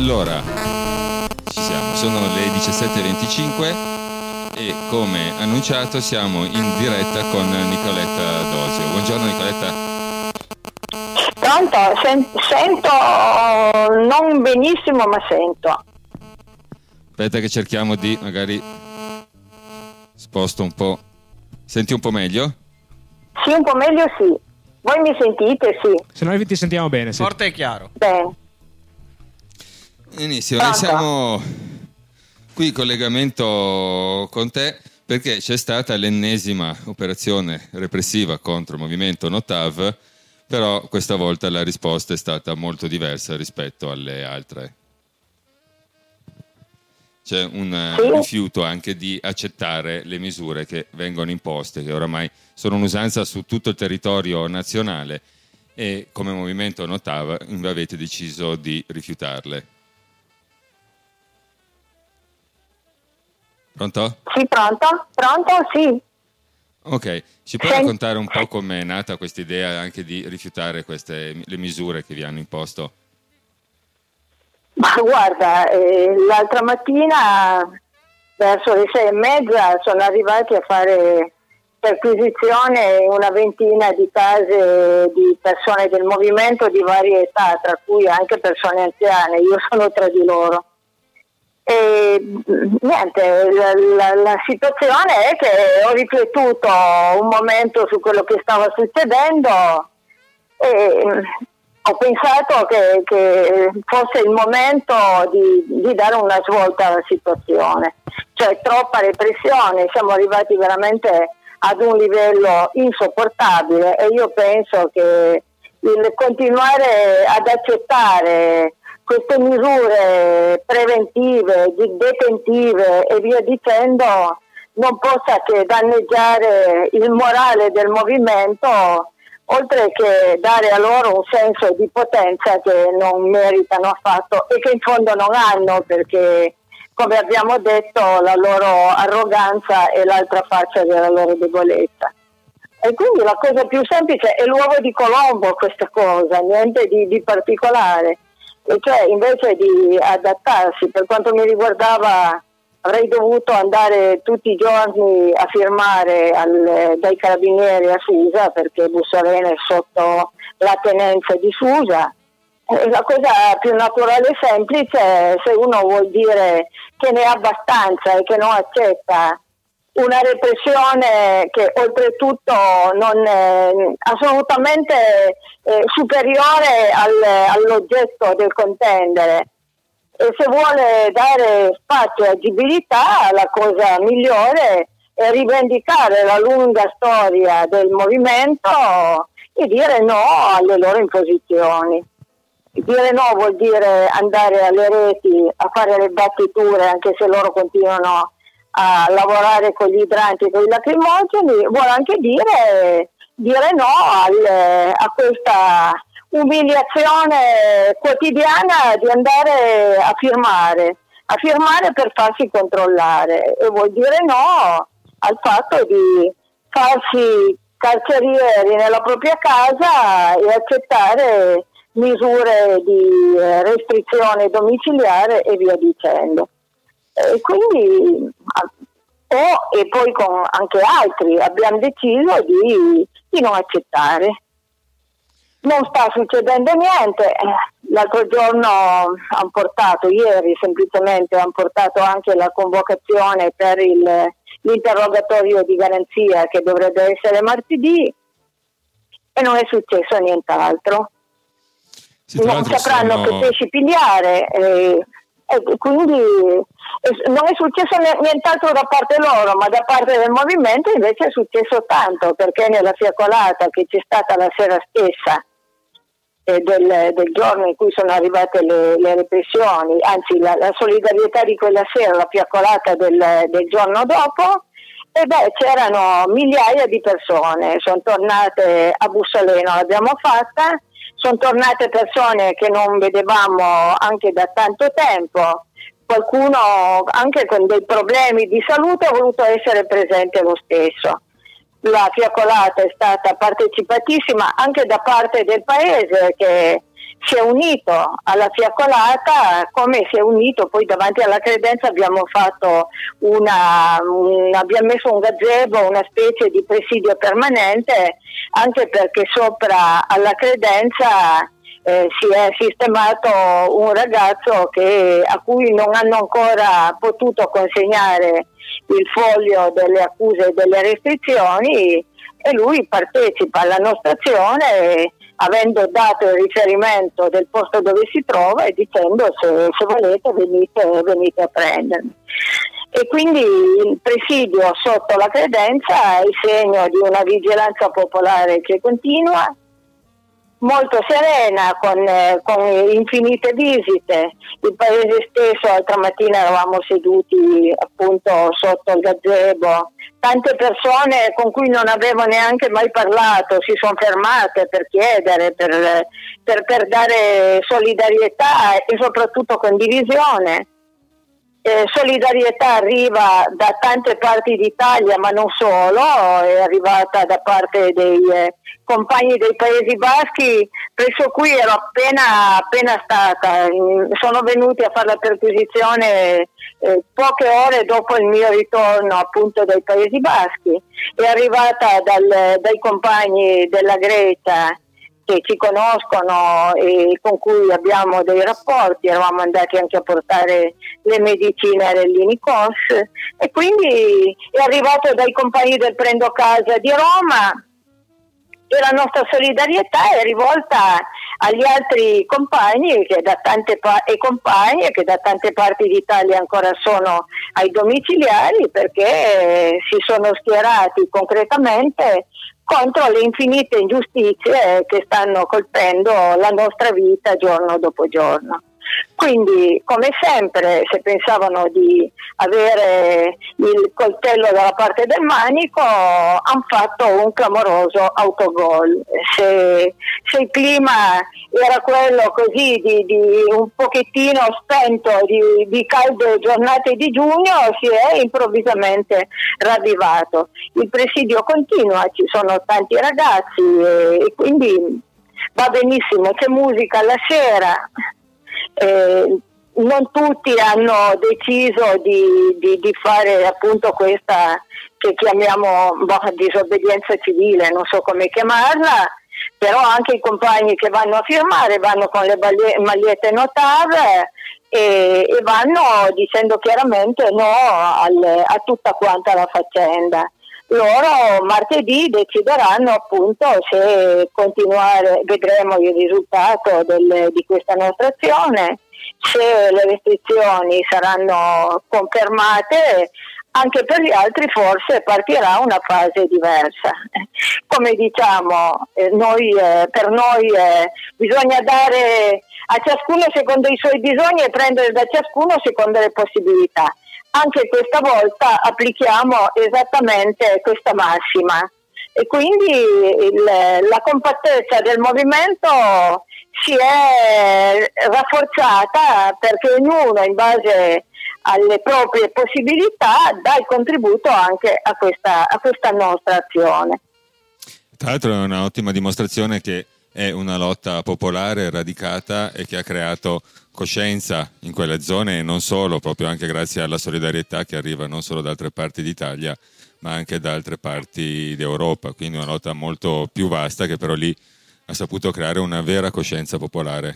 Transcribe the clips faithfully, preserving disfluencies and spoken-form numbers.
Allora, ci siamo, sono le diciassette e venticinque e come annunciato siamo in diretta con Nicoletta Dosio. Buongiorno Nicoletta. Pronto? Sen- sento non benissimo, ma sento. Aspetta che cerchiamo di, magari sposto un po'. Senti un po' meglio? Sì, un po' meglio sì. Voi mi sentite? Sì. Se noi ti sentiamo bene, sì. Forte e chiaro. Bene. Benissimo, noi siamo qui in collegamento con te perché c'è stata l'ennesima operazione repressiva contro il movimento Notav, però questa volta la risposta è stata molto diversa rispetto alle altre. C'è un sì. rifiuto anche di accettare le misure che vengono imposte, che oramai sono un'usanza su tutto il territorio nazionale, e come movimento Notav avete deciso di rifiutarle. Pronto? Sì, pronto? Pronto? Sì. Ok, ci puoi Sen- raccontare un po' com'è nata questa idea anche di rifiutare queste le misure che vi hanno imposto? Ma guarda, eh, l'altra mattina verso le sei e mezza sono arrivati a fare perquisizione una ventina di case di persone del movimento di varie età, tra cui anche persone anziane. Io sono tra di loro. E niente, la, la, la situazione è che ho riflettuto un momento su quello che stava succedendo e ho pensato che, che fosse il momento di, di dare una svolta alla situazione. Cioè troppa repressione, siamo arrivati veramente ad un livello insopportabile e io penso che il continuare ad accettare queste misure preventive, detentive e via dicendo non possa che danneggiare il morale del movimento, oltre che dare a loro un senso di potenza che non meritano affatto e che in fondo non hanno, perché come abbiamo detto la loro arroganza è l'altra faccia della loro debolezza. E quindi la cosa più semplice è l'uovo di Colombo, questa cosa, niente di, di particolare. E cioè invece di adattarsi, per quanto mi riguardava avrei dovuto andare tutti i giorni a firmare al, dai carabinieri a Susa, perché Bussolena è sotto la tenenza di Susa. E la cosa più naturale e semplice, se uno vuol dire che ne ha abbastanza e che non accetta una repressione che oltretutto non è assolutamente eh, superiore al, all'oggetto del contendere, e se vuole dare spazio e agibilità, la cosa migliore è rivendicare la lunga storia del movimento e dire no alle loro imposizioni. Dire no vuol dire andare alle reti a fare le battiture, anche se loro continuano a lavorare con gli idranti e con i lacrimogeni, vuole anche dire dire no al, a questa umiliazione quotidiana di andare a firmare, a firmare per farsi controllare, e vuol dire no al fatto di farsi carcerieri nella propria casa e accettare misure di restrizione domiciliare e via dicendo. E quindi o e poi con anche altri abbiamo deciso di, di non accettare. Non sta succedendo niente. L'altro giorno hanno portato, ieri semplicemente hanno portato anche la convocazione per il, l'interrogatorio di garanzia che dovrebbe essere martedì, e non è successo nient'altro. Sì, non sapranno sono... che pesci pigliare, e, e quindi non è successo nient'altro da parte loro, ma da parte del movimento invece è successo tanto, perché nella fiaccolata che c'è stata la sera stessa eh, del, del giorno in cui sono arrivate le, le repressioni, anzi la, la solidarietà di quella sera, la fiaccolata del, del giorno dopo, e beh, c'erano migliaia di persone, sono tornate a Bussoleno, l'abbiamo fatta, sono tornate persone che non vedevamo anche da tanto tempo, qualcuno anche con dei problemi di salute ha voluto essere presente lo stesso. La fiaccolata è stata partecipatissima anche da parte del paese, che si è unito alla fiaccolata come si è unito poi davanti alla credenza. Abbiamo fatto una, un, abbiamo messo un gazebo, una specie di presidio permanente, anche perché sopra alla credenza eh, si è sistemato un ragazzo che, a cui non hanno ancora potuto consegnare il foglio delle accuse e delle restrizioni, e lui partecipa alla nostra azione avendo dato il riferimento del posto dove si trova e dicendo se, se volete venite, venite a prendermi. E quindi il presidio sotto la credenza è il segno di una vigilanza popolare che continua, molto serena, con, eh, con infinite visite. Il paese stesso, l'altra mattina eravamo seduti appunto sotto il gazebo, tante persone con cui non avevo neanche mai parlato si sono fermate per chiedere, per, per, per dare solidarietà e soprattutto condivisione. Eh, solidarietà arriva da tante parti d'Italia, ma non solo, è arrivata da parte dei eh, compagni dei Paesi Baschi, presso cui ero appena, appena stata. Sono venuti a fare la perquisizione eh, poche ore dopo il mio ritorno appunto dai Paesi Baschi. È arrivata dal, dai compagni della Greta, che ci conoscono e con cui abbiamo dei rapporti. Eravamo andati anche a portare le medicine a Rellinicos, e quindi è arrivato dai compagni del Prendo Casa di Roma, e la nostra solidarietà è rivolta agli altri compagni che da tante pa- e compagne che da tante parti d'Italia ancora sono ai domiciliari, perché si sono schierati concretamente contro le infinite ingiustizie che stanno colpendo la nostra vita giorno dopo giorno. Quindi, come sempre, se pensavano di avere il coltello dalla parte del manico, hanno fatto un clamoroso autogol. Se, se il clima era quello così di, di un pochettino spento di, di calde giornate di giugno, si è improvvisamente ravvivato. Il presidio continua, ci sono tanti ragazzi e, e quindi va benissimo, c'è musica la sera. Eh, non tutti hanno deciso di, di, di fare appunto questa che chiamiamo boh, disobbedienza civile, non so come chiamarla, però anche i compagni che vanno a firmare vanno con le magliette Notav e, e vanno dicendo chiaramente no al, a tutta quanta la faccenda. Loro martedì decideranno appunto se continuare, vedremo il risultato del, di questa nostra azione, se le restrizioni saranno confermate. Anche per gli altri forse partirà una fase diversa. Come diciamo, eh, noi, eh, per noi eh, bisogna dare a ciascuno secondo i suoi bisogni e prendere da ciascuno secondo le possibilità. Anche questa volta applichiamo esattamente questa massima e quindi il, la compattezza del movimento si è rafforzata, perché ognuno in base alle proprie possibilità dà il contributo anche a questa, a questa nostra azione. Tra l'altro è un'ottima dimostrazione che è una lotta popolare radicata e che ha creato coscienza in quelle zone, e non solo, proprio anche grazie alla solidarietà che arriva non solo da altre parti d'Italia ma anche da altre parti d'Europa, quindi una lotta molto più vasta che però lì ha saputo creare una vera coscienza popolare.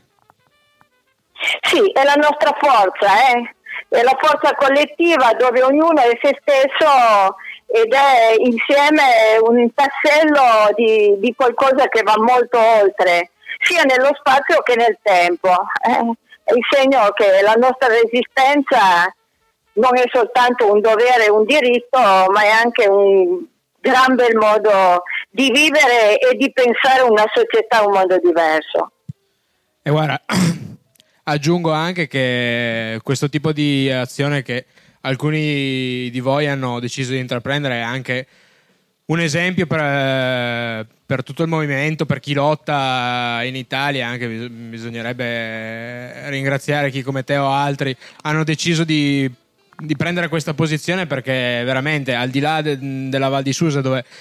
Sì, è la nostra forza, eh? È la forza collettiva dove ognuno è se stesso ed è insieme un tassello di, di qualcosa che va molto oltre, sia nello spazio che nel tempo. Eh? È il segno che la nostra resistenza non è soltanto un dovere, un diritto, ma è anche un gran bel modo di vivere e di pensare una società, un modo diverso. E guarda, aggiungo anche che questo tipo di azione che alcuni di voi hanno deciso di intraprendere è anche un esempio per, per tutto il movimento, per chi lotta in Italia. Anche bisognerebbe ringraziare chi come te o altri hanno deciso di, di prendere questa posizione, perché veramente al di là de, della Val di Susa, dove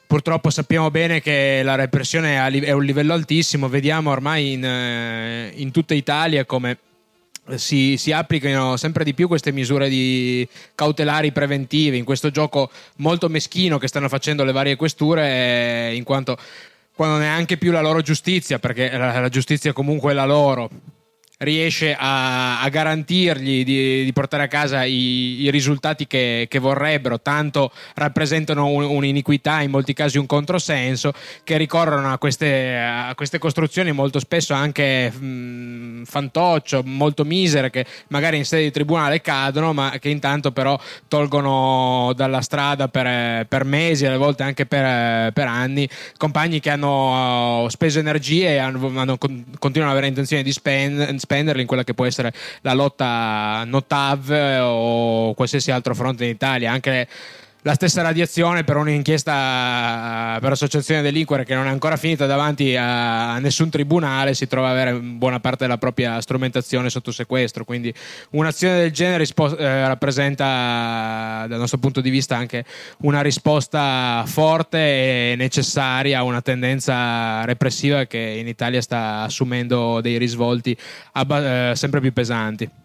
purtroppo sappiamo bene che la repressione è a, li- è a un livello altissimo. Vediamo ormai in, eh, in tutta Italia come si, si applicano sempre di più queste misure di cautelari preventive in questo gioco molto meschino che stanno facendo le varie questure, eh, in quanto quando neanche più la loro giustizia, perché la, la giustizia comunque è la loro, riesce a, a garantirgli di, di portare a casa i, i risultati che, che vorrebbero, tanto rappresentano un, un'iniquità, in molti casi un controsenso, che ricorrono a queste, a queste costruzioni molto spesso anche mh, fantoccio, molto misere, che magari in sede di tribunale cadono, ma che intanto però tolgono dalla strada per, per mesi, alle volte anche per, per anni, compagni che hanno speso energie e hanno, hanno, continuano ad avere intenzione di spendere spenderli in quella che può essere la lotta Notav o qualsiasi altro fronte in Italia. Anche la stessa radiazione, per un'inchiesta per associazione a delinquere che non è ancora finita davanti a nessun tribunale, si trova a avere buona parte della propria strumentazione sotto sequestro. Quindi un'azione del genere rispo- eh, rappresenta dal nostro punto di vista anche una risposta forte e necessaria a una tendenza repressiva che in Italia sta assumendo dei risvolti abba- eh, sempre più pesanti.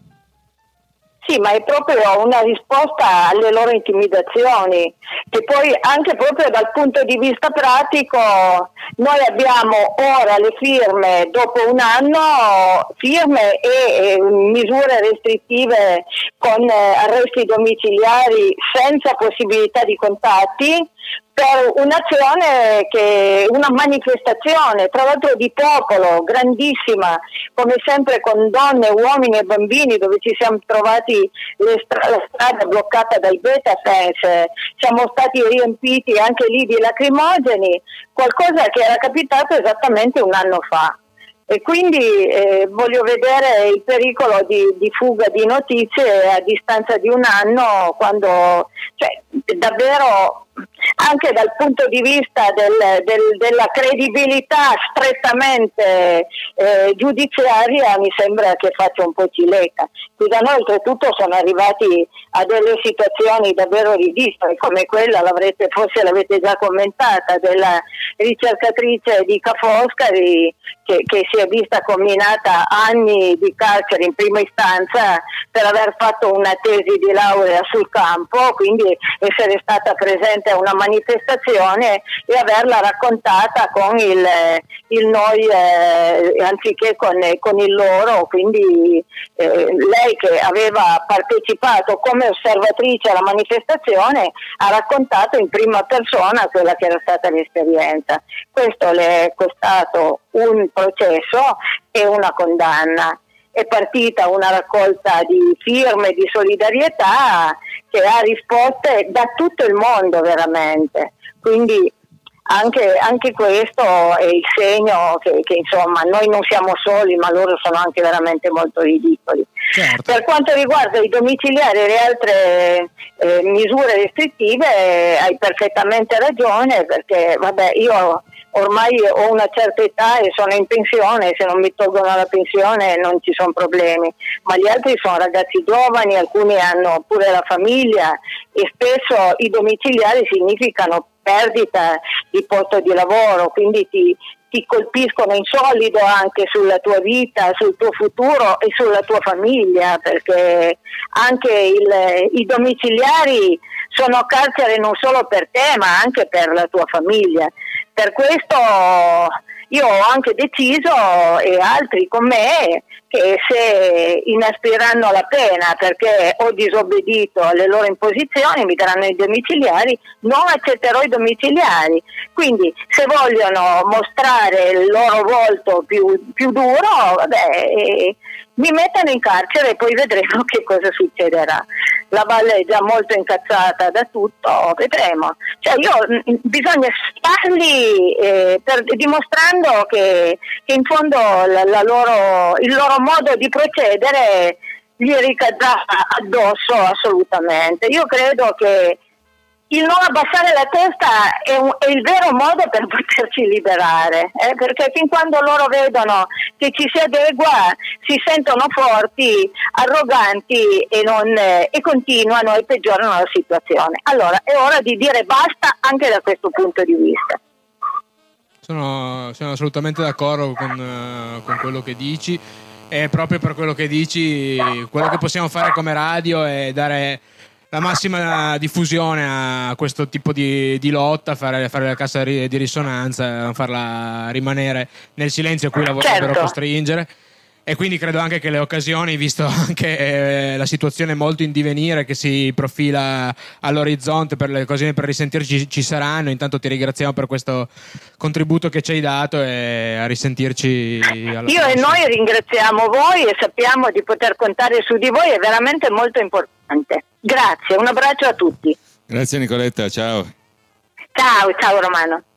Sì, ma è proprio una risposta alle loro intimidazioni, che poi anche proprio dal punto di vista pratico noi abbiamo ora le firme, dopo un anno, firme e, e misure restrittive con eh, arresti domiciliari senza possibilità di contatti, per un'azione che una manifestazione, tra l'altro di popolo, grandissima, come sempre con donne, uomini e bambini, dove ci siamo trovati le stra- la strada bloccata dai beta fence, siamo stati riempiti anche lì di lacrimogeni, qualcosa che era capitato esattamente un anno fa. E quindi eh, voglio vedere il pericolo di, di fuga di notizie a distanza di un anno, quando, cioè, davvero, anche dal punto di vista del, del, della credibilità strettamente eh, giudiziaria, mi sembra che faccia un po' cileca. Qui da noi oltretutto sono arrivati a delle situazioni davvero ridicole, come quella, l'avrete, forse l'avete già commentata, della ricercatrice di Ca' Foscari che, che si è vista comminata anni di carcere in prima istanza per aver fatto una tesi di laurea sul campo, quindi essere stata presente a una manifestazione e averla raccontata con il, il noi eh, anziché con, con il loro, quindi eh, lei che aveva partecipato come osservatrice alla manifestazione ha raccontato in prima persona quella che era stata l'esperienza. Questo le è costato un processo e una condanna. È partita una raccolta di firme di solidarietà che ha risposte da tutto il mondo veramente, quindi anche, anche questo è il segno che, che insomma noi non siamo soli, ma loro sono anche veramente molto ridicoli. Certo. Per quanto riguarda i domiciliari e le altre eh, misure restrittive, hai perfettamente ragione, perché vabbè, io ormai ho una certa età e sono in pensione, se non mi tolgono la pensione non ci sono problemi, ma gli altri sono ragazzi giovani, alcuni hanno pure la famiglia e spesso i domiciliari significano perdita di posto di lavoro, quindi ti, ti colpiscono in solido anche sulla tua vita, sul tuo futuro e sulla tua famiglia, perché anche il, i domiciliari sono carcere non solo per te ma anche per la tua famiglia. Per questo io ho anche deciso, e altri con me, che se inaspireranno la pena perché ho disobbedito alle loro imposizioni, mi daranno i domiciliari, non accetterò i domiciliari. Quindi se vogliono mostrare il loro volto più, più duro, vabbè, eh, mi mettano in carcere e poi vedremo che cosa succederà. La Valle è già molto incazzata da tutto, vedremo. Cioè io, bisogna starli eh, per, dimostrando che, che in fondo la, la loro, il loro modo di procedere gli ricadrà addosso assolutamente. Io credo che il non abbassare la testa è, un, è il vero modo per poterci liberare, eh? Perché fin quando loro vedono che ci si adegua si sentono forti, arroganti e, non, eh, e continuano e peggiorano la situazione. Allora è ora di dire basta anche da questo punto di vista. Sono, sono assolutamente d'accordo con, uh, con quello che dici, e proprio per quello che dici quello che possiamo fare come radio è dare la massima diffusione a questo tipo di, di lotta, fare, fare la cassa di risonanza, farla rimanere nel silenzio a cui la vorrebbero certo. costringere. E quindi credo anche che le occasioni, visto anche eh, la situazione molto in divenire che si profila all'orizzonte, per le occasioni per risentirci ci saranno. Intanto ti ringraziamo per questo contributo che ci hai dato e a risentirci alla Io e noi ringraziamo voi e sappiamo di poter contare su di voi, è veramente molto importante. Grazie, un abbraccio a tutti. Grazie Nicoletta, ciao. Ciao, ciao Romano.